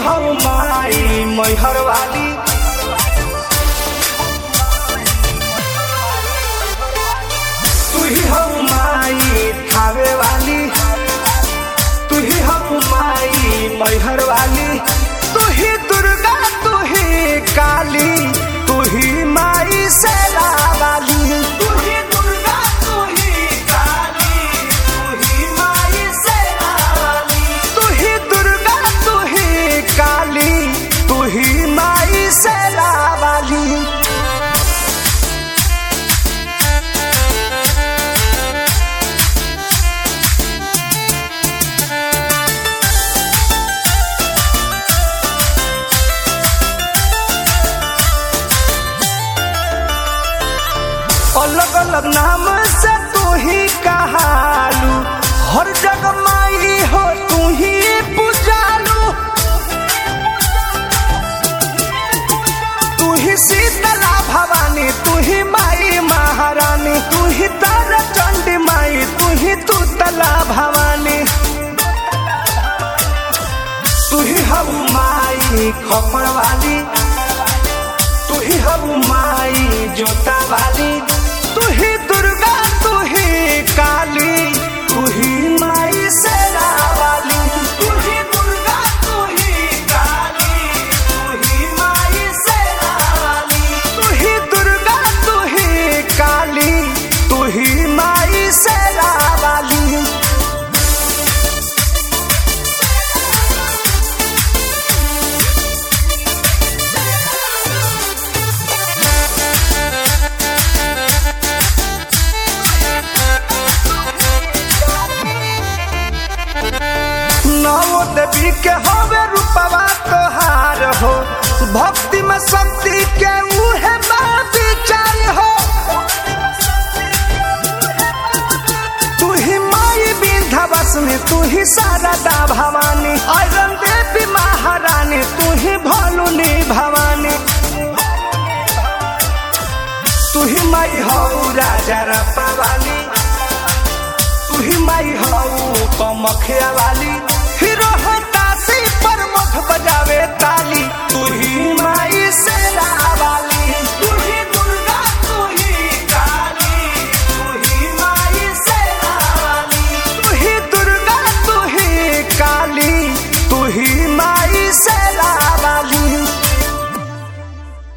हो माई मैहर वाली, तू ही हो माई थावे वाली, तू ही हो माई मैहर वाली, तू ही दुर्गा तू ही काली, तू ही माई शेरा वाली, तू ही दुर्गा तू ही काली, तू ही माई शेरा वाली, तू ही दुर्गा तू ही काली, तू ही माई शेरा वाली। अलग अलग नाम से तू ही कहालू, हर जगह माई हो तू ही पूजालू, तू ही शीतला भवानी, तू ही माई महारानी, तू ही तारा चंडी माई, तू ही तूतला भवानी, तू ही हऊ माई खपड़ वाली, तू ही हऊ माई जोता वाली, तू ही दुर्गा तू ही काली, तू ही माई शेरा वाली, तू ही दुर्गा तू ही काली, तू ही माई शेरा वाली, तू ही दुर्गा तू ही काली, तू ही माई शेरा वाली। नौ देवी के होवे रूपवा तोहार हो, भक्ति में शक्ति के उहे विचार हो, तू ही माई विंध्यवासिनी, तू ही शारदा भवानी, आयरन देवी महारानी, तू ही भोलुनी भवानी, तू ही माई हो राजा रप्पा वाली, तू ही माई हो कमखिया वाली, हीरो तासी पर मुख बजावे ताली, तू ही माई शेरा वाली, तू ही दुर्गा तू ही काली, तू ही माई शेरा वाली, तू ही दुर्गा तू ही काली, तू ही माई शेरा